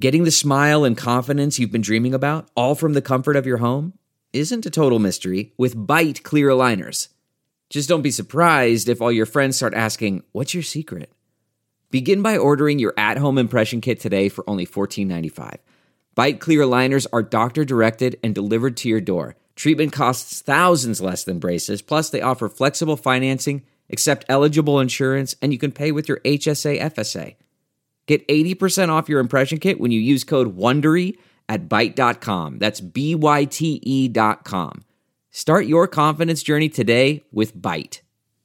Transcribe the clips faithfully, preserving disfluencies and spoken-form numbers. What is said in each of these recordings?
Getting the smile and confidence you've been dreaming about, all from the comfort of your home, isn't a total mystery with Byte clear aligners. Just don't be surprised if all your friends start asking, "What's your secret?" Begin by ordering your at-home impression kit today for only fourteen ninety-five. Byte clear aligners are doctor-directed and delivered to your door. Treatment costs thousands less than braces, plus they offer flexible financing, accept eligible insurance, and you can pay with your H S A F S A. Get eighty percent off your impression kit when you use code WONDERY at byte dot com. That's B Y T E dot com. Start your confidence journey today with Byte.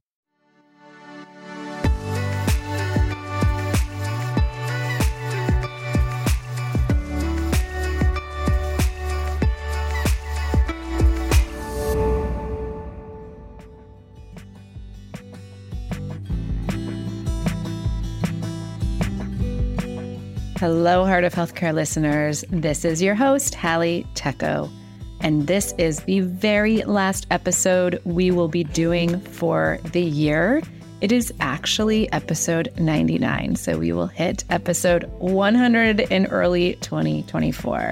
Hello, Heart of Healthcare listeners. This is your host, Hallie Tecco, and this is the very last episode we will be doing for the year. It is actually episode ninety-nine, so we will hit episode one hundred in early twenty twenty-four.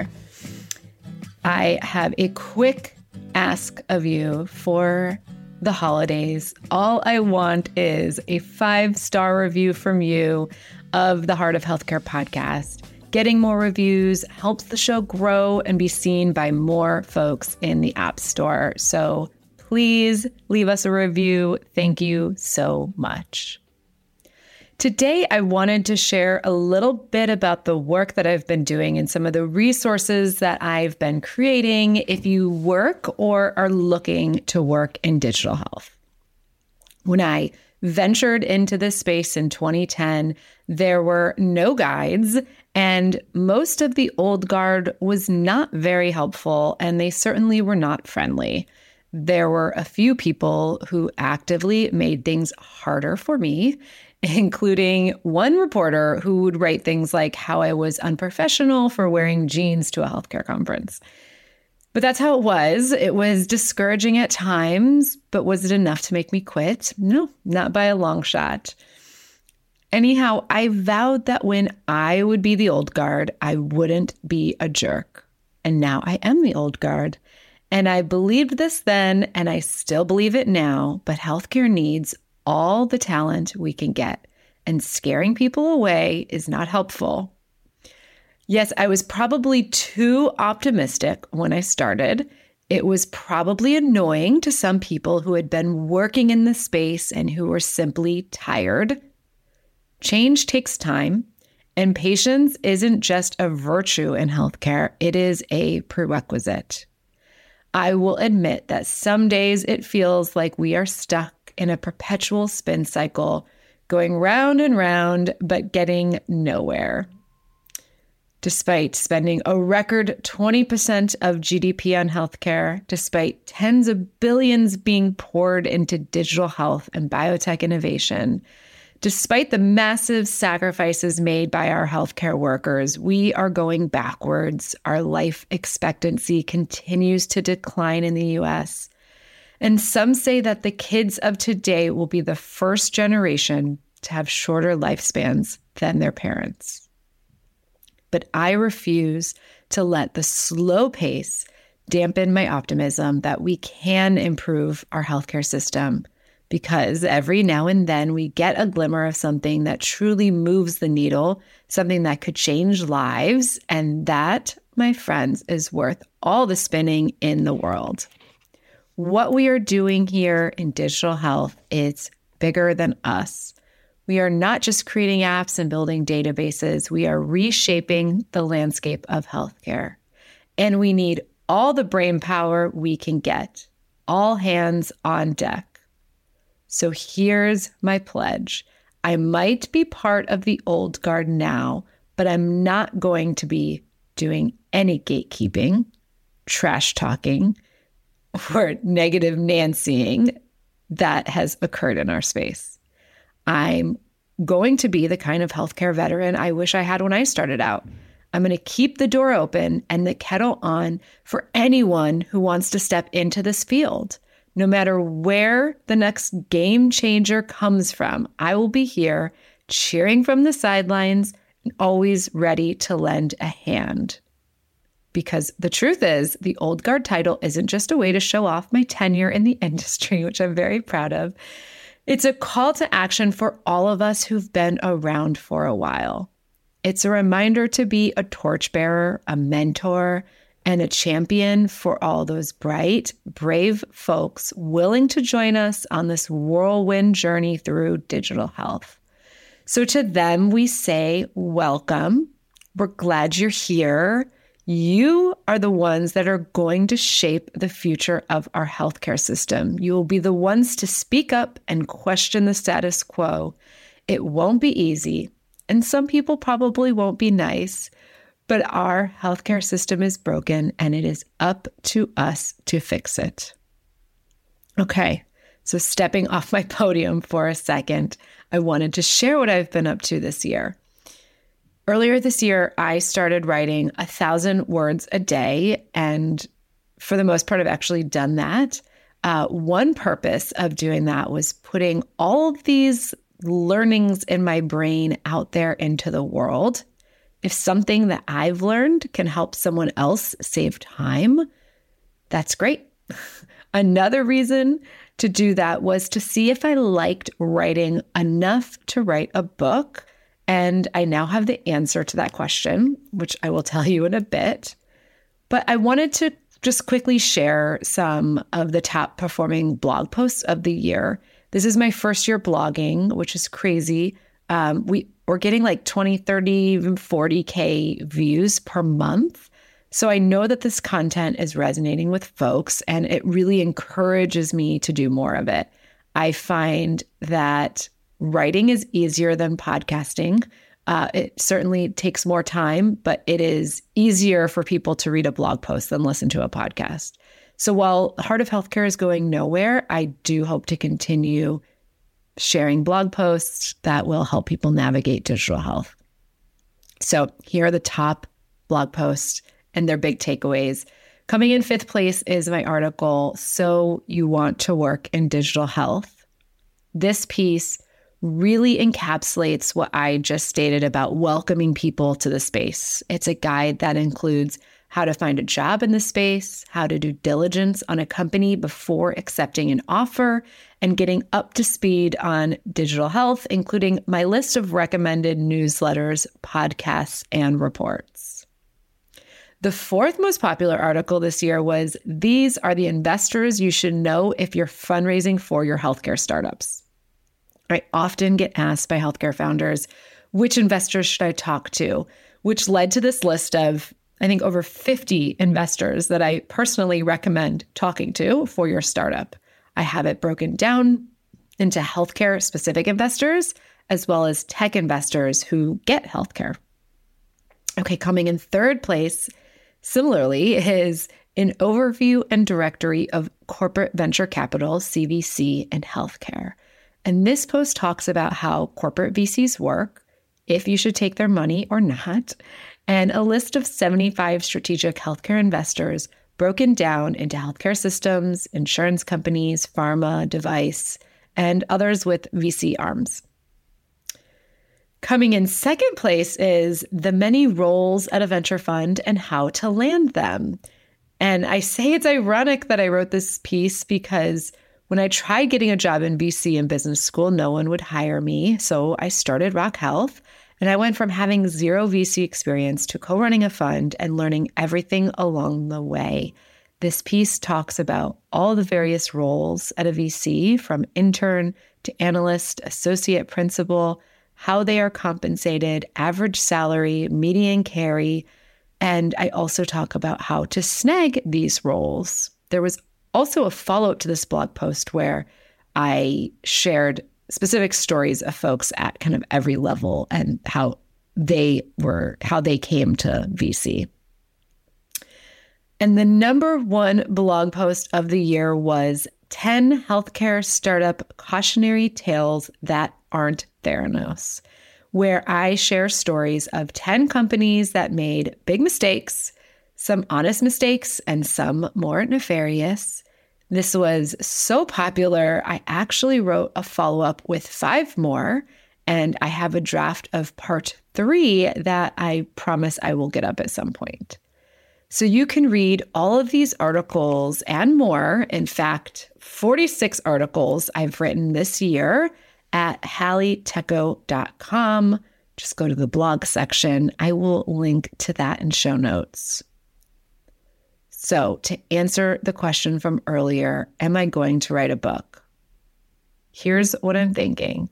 I have a quick ask of you for the holidays. All I want is a five-star review from you of the Heart of Healthcare podcast. Getting more reviews helps the show grow and be seen by more folks in the App Store. So please leave us a review. Thank you so much. Today, I wanted to share a little bit about the work that I've been doing and some of the resources that I've been creating if you work or are looking to work in digital health. When I ventured into this space in twenty ten, there were no guides, and most of the old guard was not very helpful, and they certainly were not friendly. There were a few people who actively made things harder for me, including one reporter who would write things like how I was unprofessional for wearing jeans to a healthcare conference. But that's how it was. It was discouraging at times, but was it enough to make me quit? No, not by a long shot. Anyhow, I vowed that when I would be the old guard, I wouldn't be a jerk. And now I am the old guard. And I believed this then, and I still believe it now, but healthcare needs all the talent we can get. And scaring people away is not helpful. Yes, I was probably too optimistic when I started. It was probably annoying to some people who had been working in the space and who were simply tired. Change takes time, and patience isn't just a virtue in healthcare, it is a prerequisite. I will admit that some days it feels like we are stuck in a perpetual spin cycle, going round and round, but getting nowhere. Despite spending a record twenty percent of G D P on healthcare, despite tens of billions being poured into digital health and biotech innovation, despite the massive sacrifices made by our healthcare workers, we are going backwards. Our life expectancy continues to decline in the U S. And some say that the kids of today will be the first generation to have shorter lifespans than their parents. But I refuse to let the slow pace dampen my optimism that we can improve our healthcare system, because every now and then we get a glimmer of something that truly moves the needle, something that could change lives, and that, my friends, is worth all the spinning in the world. What we are doing here in digital health is bigger than us. We are not just creating apps and building databases. We are reshaping the landscape of healthcare. And we need all the brain power we can get, all hands on deck. So here's my pledge. I might be part of the old guard now, but I'm not going to be doing any gatekeeping, trash talking, or negative Nancying that has occurred in our space. I'm going to be the kind of healthcare veteran I wish I had when I started out. I'm going to keep the door open and the kettle on for anyone who wants to step into this field. No matter where the next game changer comes from, I will be here cheering from the sidelines, always ready to lend a hand. Because the truth is, the Old Guard title isn't just a way to show off my tenure in the industry, which I'm very proud of. It's a call to action for all of us who've been around for a while. It's a reminder to be a torchbearer, a mentor, and a champion for all those bright, brave folks willing to join us on this whirlwind journey through digital health. So to them, we say, welcome. We're glad you're here. You are the ones that are going to shape the future of our healthcare system. You will be the ones to speak up and question the status quo. It won't be easy, and some people probably won't be nice, but our healthcare system is broken, and it is up to us to fix it. Okay, so stepping off my podium for a second, I wanted to share what I've been up to this year. Earlier this year, I started writing a thousand words a day, and for the most part, I've actually done that. Uh, one purpose of doing that was putting all of these learnings in my brain out there into the world. If something that I've learned can help someone else save time, that's great. Another reason to do that was to see if I liked writing enough to write a book. And I now have the answer to that question, which I will tell you in a bit. But I wanted to just quickly share some of the top performing blog posts of the year. This is my first year blogging, which is crazy. Um, we, we're getting like twenty, thirty, even forty K views per month. So I know that this content is resonating with folks, and it really encourages me to do more of it. I find that writing is easier than podcasting. Uh, it certainly takes more time, but it is easier for people to read a blog post than listen to a podcast. So while Heart of Healthcare is going nowhere, I do hope to continue sharing blog posts that will help people navigate digital health. So here are the top blog posts and their big takeaways. Coming in fifth place is my article, So You Want to Work in Digital Health. This piece really encapsulates what I just stated about welcoming people to the space. It's a guide that includes how to find a job in the space, how to do diligence on a company before accepting an offer, and getting up to speed on digital health, including my list of recommended newsletters, podcasts, and reports. The fourth most popular article this year was, These are the investors you should know if you're fundraising for your healthcare startups. I often get asked by healthcare founders, which investors should I talk to? Which led to this list of, I think, over fifty investors that I personally recommend talking to for your startup. I have it broken down into healthcare-specific investors, as well as tech investors who get healthcare. Okay, coming in third place, similarly, is an overview and directory of corporate venture capital, C V C, and healthcare. And this post talks about how corporate V Cs work, if you should take their money or not, and a list of seventy-five strategic healthcare investors broken down into healthcare systems, insurance companies, pharma, device, and others with V C arms. Coming in second place is the many roles at a venture fund and how to land them. And I say it's ironic that I wrote this piece because when I tried getting a job in V C in business school, no one would hire me. So I started Rock Health, and I went from having zero V C experience to co-running a fund and learning everything along the way. This piece talks about all the various roles at a V C, from intern to analyst, associate principal, how they are compensated, average salary, median carry, and I also talk about how to snag these roles. There was also a follow-up to this blog post where I shared specific stories of folks at kind of every level and how they were, how they came to V C. And the number one blog post of the year was ten healthcare startup cautionary tales that aren't Theranos, where I share stories of ten companies that made big mistakes, some honest mistakes, and some more nefarious. This was so popular, I actually wrote a follow-up with five more, And I have a draft of part three that I promise I will get up at some point. So you can read all of these articles and more. In fact, forty-six articles I've written this year at hallie tecco dot com. Just go to the blog section. I will link to that in show notes. So to answer the question from earlier, am I going to write a book? Here's what I'm thinking.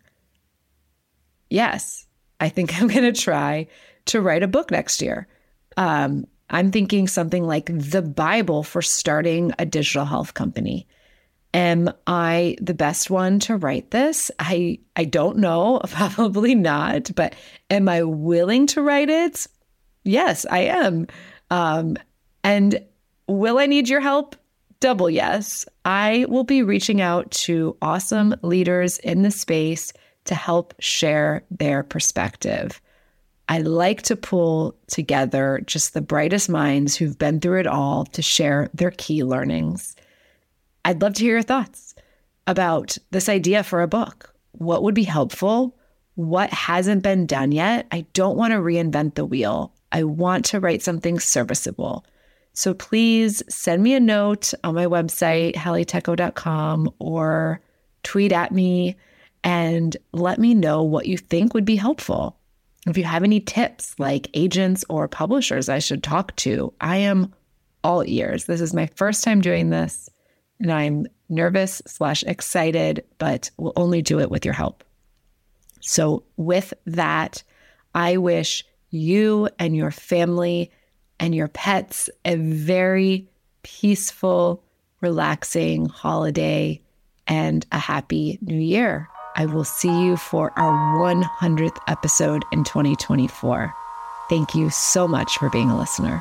Yes, I think I'm going to try to write a book next year. Um, I'm thinking something like the Bible for starting a digital health company. Am I the best one to write this? I, I don't know, probably not, but am I willing to write it? Yes, I am. Um, and will I need your help? Double yes. I will be reaching out to awesome leaders in the space to help share their perspective. I like to pull together just the brightest minds who've been through it all to share their key learnings. I'd love to hear your thoughts about this idea for a book. What would be helpful? What hasn't been done yet? I don't want to reinvent the wheel. I want to write something serviceable. So please send me a note on my website, hallie tecco dot com, or tweet at me and let me know what you think would be helpful. If you have any tips like agents or publishers I should talk to, I am all ears. This is my first time doing this, and I'm nervous slash excited, but will only do it with your help. So with that, I wish you and your family and your pets a very peaceful, relaxing holiday and a happy new year. I will see you for our one hundredth episode in twenty twenty-four. Thank you so much for being a listener.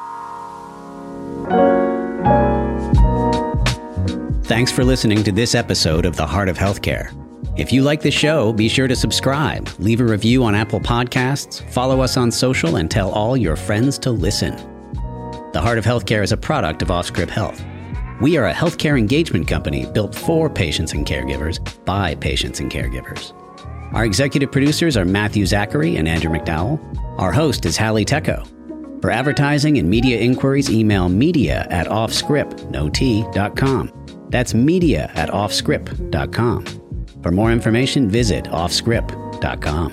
Thanks for listening to this episode of The Heart of Healthcare. If you like the show, be sure to subscribe, leave a review on Apple Podcasts, follow us on social, and tell all your friends to listen. The Heart of Healthcare is a product of Offscript Health. We are a healthcare engagement company built for patients and caregivers by patients and caregivers. Our executive producers are Matthew Zachary and Andrew McDowell. Our host is Hallie Tecco. For advertising and media inquiries, email media at offscript, no T, dot com. That's media at offscript dot com. For more information, visit offscript dot com.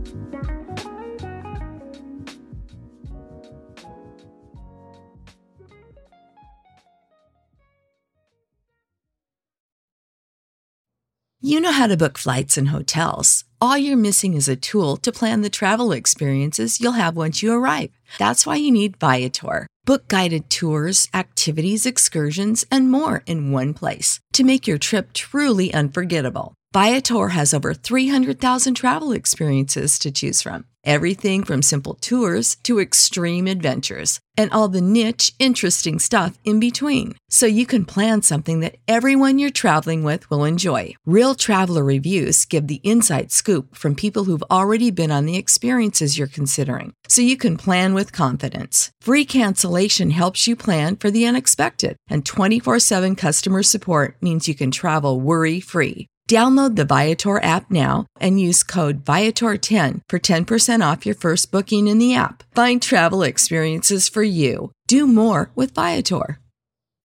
You know how to book flights and hotels. All you're missing is a tool to plan the travel experiences you'll have once you arrive. That's why you need Viator. Book guided tours, activities, excursions, and more in one place to make your trip truly unforgettable. Viator has over three hundred thousand travel experiences to choose from. Everything from simple tours to extreme adventures and all the niche, interesting stuff in between. So you can plan something that everyone you're traveling with will enjoy. Real traveler reviews give the inside scoop from people who've already been on the experiences you're considering. So you can plan with confidence. Free cancellation helps you plan for the unexpected. And twenty-four seven customer support means you can travel worry-free. Download the Viator app now and use code Viator ten for ten percent off your first booking in the app. Find travel experiences for you. Do more with Viator.